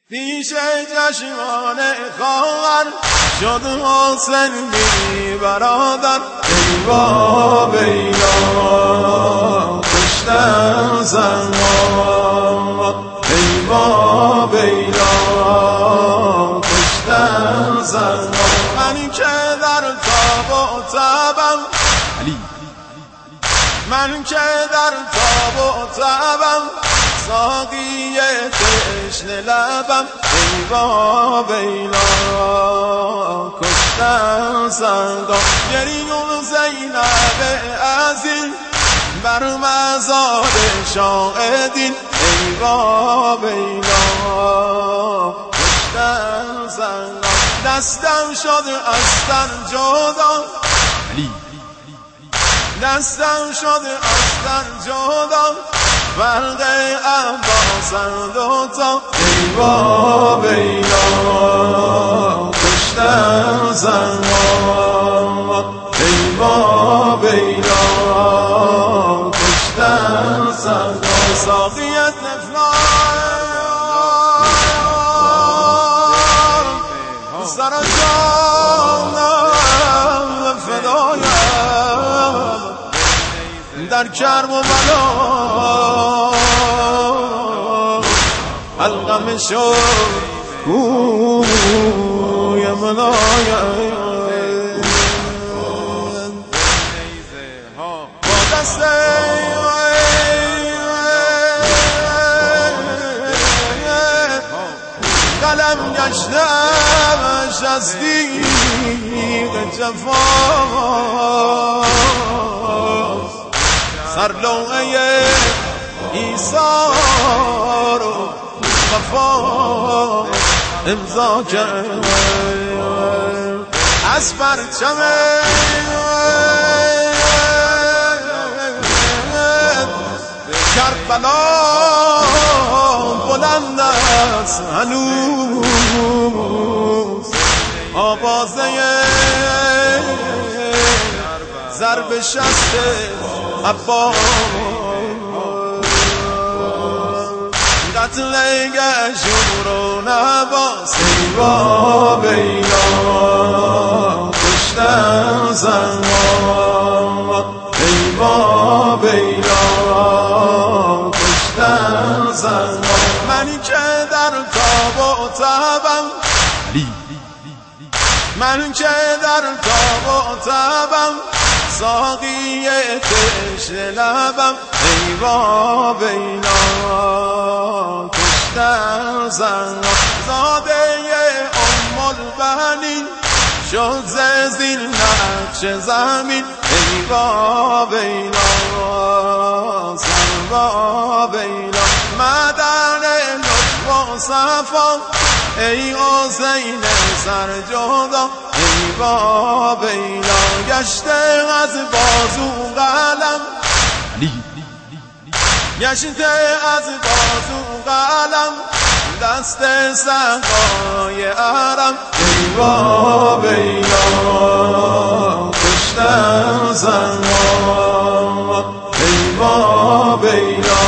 پیش چشمان خواهر شد حسین بی برادر. ای با بیلا کشتن زنها، ای با بیلا کشتن زنها. من که در تاب و تبم، من که در تاب و تبم، ساقی تشنه لبم. ای با بیلا کشتن زنها. گریون زینب عزیز بر مزار شاهدین. ای با بیلا کشتن زنها. دستم شد از تن جدا، دستم شد از تن جدا، فرق عباسم دوتا. ای با بیلا کشتن زنها، ای با بیلا کشتن زنها. ساقیت نفلان سر جانم فدایم، در کرب و بلا حلقم شد کوی منایم. با دست قلم گشتمش از دیگ جفاست، سر لوحه عیسی رو وفا امضا کرد. از پرچم کربلا بلند است هنوز، آوازه ضرب شست عباس. قتل گشور و نواس. ای با بیلا کشتن زنها، ای با بیلا کشتن زنها. منی که در تاب و تبم، من که در تاب و تبم، ساقی تشنه لبم. ای با بیلا کشتن زنها. زاده ام البنین شد زیر نقش زمین. ای با بیلا سر با بیلا مدن لطف و صفا. ای حسین سر جدا. ای با بیلا گشته از بازو قلم، گشته از بازو قلم، دست سقای عرم. ای با بیلا کشتن زنها، ای با بیلا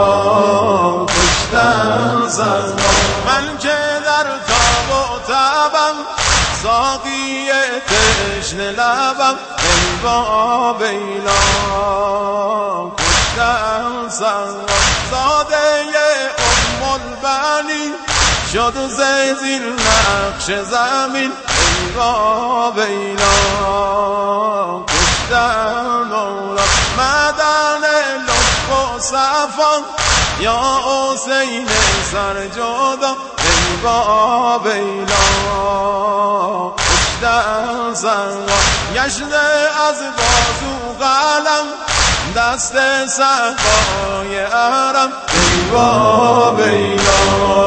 کشتن زنها. من که در تاب و تبم، ساقی تشنه لبم. ای با بیلا کشتن زنها. زاده ام البنین شد زیر نقش زمین. ای با بیلا کشتن مولا مدن لطف و صفا. یا حسین سر جدا. ای با بیلا کشتن زنها. گشته از بازو قلم، دست سقای عرم. ای با بیلا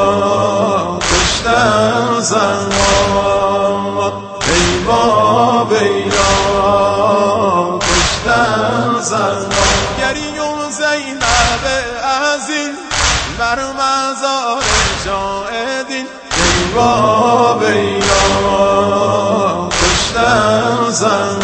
کشتن زنها، ای با بیلا کشتن زنها. گریون زینب عزیز بر مزار شاهدین. ای با بیلا کشتن زنها.